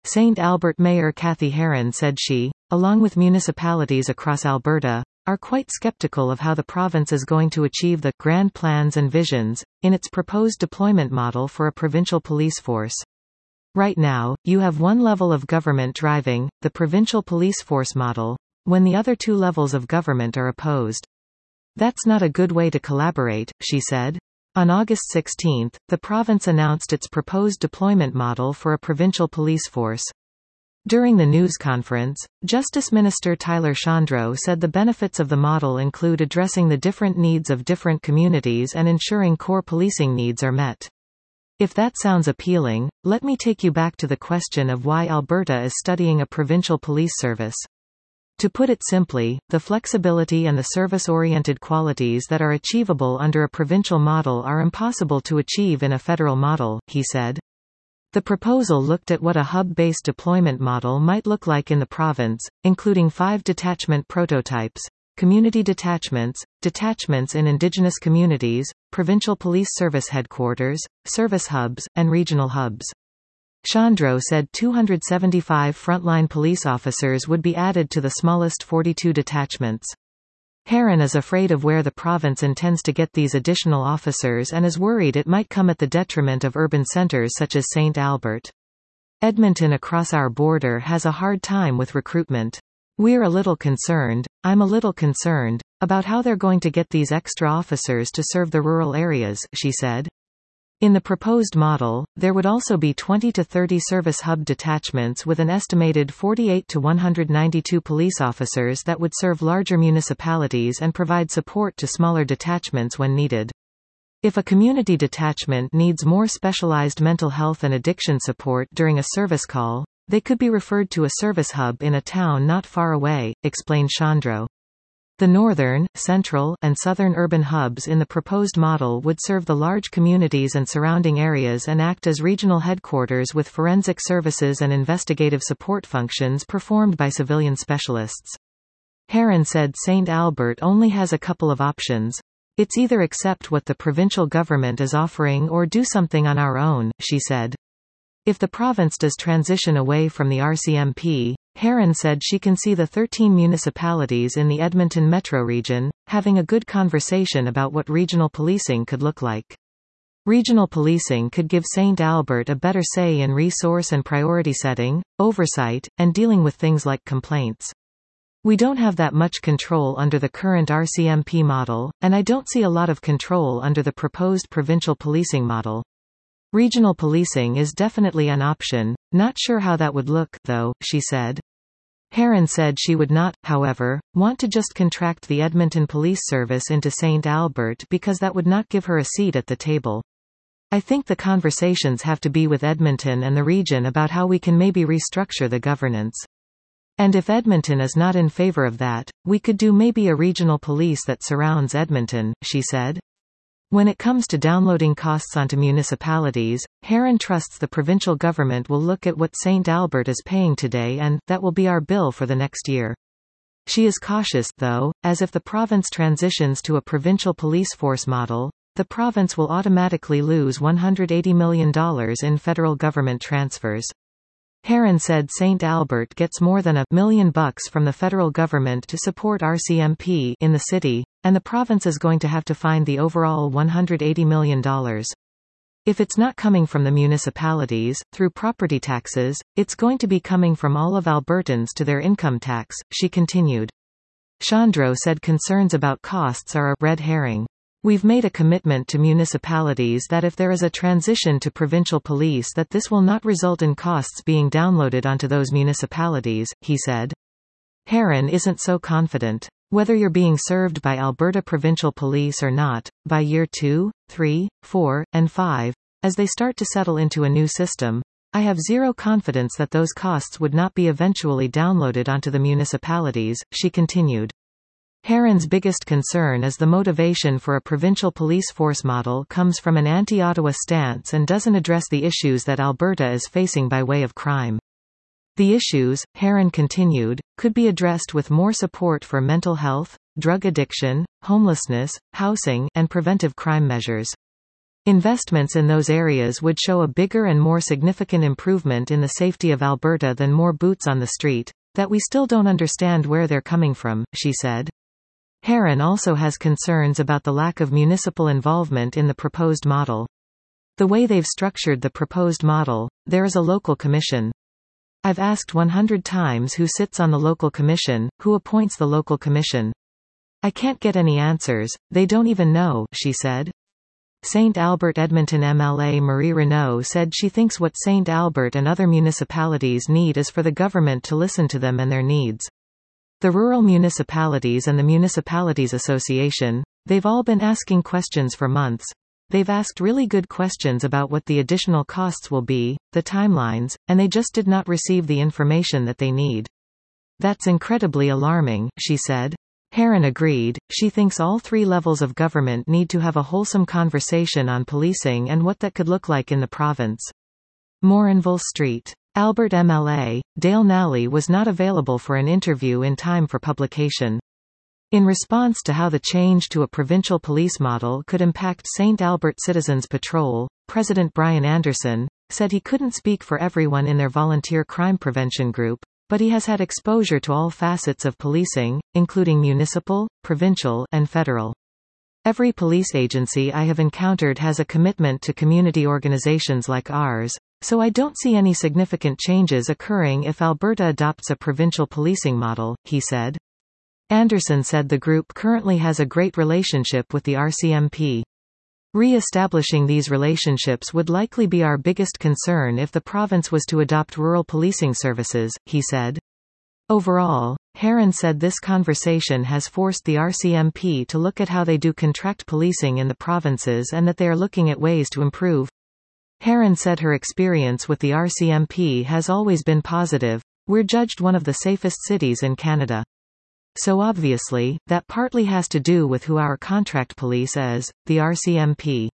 St. Albert Mayor Kathy Heron said she, along with municipalities across Alberta, are quite skeptical of how the province is going to achieve the grand plans and visions in its proposed deployment model for a provincial police force. Right now, you have one level of government driving the provincial police force model, when the other two levels of government are opposed. That's not a good way to collaborate, she said. On August 16, the province announced its proposed deployment model for a provincial police force. During the news conference, Justice Minister Tyler Shandro said the benefits of the model include addressing the different needs of different communities and ensuring core policing needs are met. If that sounds appealing, let me take you back to the question of why Alberta is studying a provincial police service. To put it simply, the flexibility and the service-oriented qualities that are achievable under a provincial model are impossible to achieve in a federal model, he said. The proposal looked at what a hub-based deployment model might look like in the province, including 5 detachment prototypes: community detachments, detachments in Indigenous communities, provincial police service headquarters, service hubs, and regional hubs. Shandro said 275 frontline police officers would be added to the smallest 42 detachments. Heron is afraid of where the province intends to get these additional officers and is worried it might come at the detriment of urban centres such as St. Albert. Edmonton across our border has a hard time with recruitment. I'm a little concerned, about how they're going to get these extra officers to serve the rural areas, she said. In the proposed model, there would also be 20 to 30 service hub detachments with an estimated 48 to 192 police officers that would serve larger municipalities and provide support to smaller detachments when needed. If a community detachment needs more specialized mental health and addiction support during a service call, they could be referred to a service hub in a town not far away, explained Shandro. The northern, central, and southern urban hubs in the proposed model would serve the large communities and surrounding areas and act as regional headquarters with forensic services and investigative support functions performed by civilian specialists. Heron said St. Albert only has a couple of options. It's either accept what the provincial government is offering or do something on our own, she said. If the province does transition away from the RCMP, Heron said she can see the 13 municipalities in the Edmonton metro region having a good conversation about what regional policing could look like. Regional policing could give St. Albert a better say in resource and priority setting, oversight, and dealing with things like complaints. We don't have that much control under the current RCMP model, and I don't see a lot of control under the proposed provincial policing model. Regional policing is definitely an option, not sure how that would look, though, she said. Heron said she would not, however, want to just contract the Edmonton Police Service into St. Albert because that would not give her a seat at the table. I think the conversations have to be with Edmonton and the region about how we can maybe restructure the governance. And if Edmonton is not in favor of that, we could do maybe a regional police that surrounds Edmonton, she said. When it comes to downloading costs onto municipalities, Heron trusts the provincial government will look at what St. Albert is paying today and that will be our bill for the next year. She is cautious, though, as if the province transitions to a provincial police force model, the province will automatically lose $180 million in federal government transfers. Heron said St. Albert gets more than $1 million from the federal government to support RCMP in the city, and the province is going to have to find the overall $180 million. If it's not coming from the municipalities, through property taxes, it's going to be coming from all of Albertans to their income tax, she continued. Shandro said concerns about costs are a red herring. We've made a commitment to municipalities that if there is a transition to provincial police that this will not result in costs being downloaded onto those municipalities, he said. Heron isn't so confident. Whether you're being served by Alberta Provincial Police or not, by year 2, 3, 4, and 5, as they start to settle into a new system, I have zero confidence that those costs would not be eventually downloaded onto the municipalities, she continued. Heron's biggest concern is the motivation for a provincial police force model comes from an anti-Ottawa stance and doesn't address the issues that Alberta is facing by way of crime. The issues, Heron continued, could be addressed with more support for mental health, drug addiction, homelessness, housing, and preventive crime measures. Investments in those areas would show a bigger and more significant improvement in the safety of Alberta than more boots on the street, that we still don't understand where they're coming from, she said. Herron also has concerns about the lack of municipal involvement in the proposed model. The way they've structured the proposed model, there is a local commission. I've asked 100 times who sits on the local commission, who appoints the local commission. I can't get any answers, they don't even know, she said. St. Albert Edmonton MLA Marie Renaud said she thinks what St. Albert and other municipalities need is for the government to listen to them and their needs. The rural municipalities and the Municipalities Association, they've all been asking questions for months. They've asked really good questions about what the additional costs will be, the timelines, and they just did not receive the information that they need. That's incredibly alarming, she said. Herron agreed. She thinks all three levels of government need to have a wholesome conversation on policing and what that could look like in the province. Morinville Street. Albert MLA, Dale Nally was not available for an interview in time for publication. In response to how the change to a provincial police model could impact St. Albert Citizens Patrol, President Brian Anderson said he couldn't speak for everyone in their volunteer crime prevention group, but he has had exposure to all facets of policing, including municipal, provincial, and federal. Every police agency I have encountered has a commitment to community organizations like ours, so I don't see any significant changes occurring if Alberta adopts a provincial policing model, he said. Anderson said the group currently has a great relationship with the RCMP. Re-establishing these relationships would likely be our biggest concern if the province was to adopt rural policing services, he said. Overall, Herron said this conversation has forced the RCMP to look at how they do contract policing in the provinces and that they are looking at ways to improve. Herron said her experience with the RCMP has always been positive. We're judged one of the safest cities in Canada. So obviously, that partly has to do with who our contract police is, the RCMP.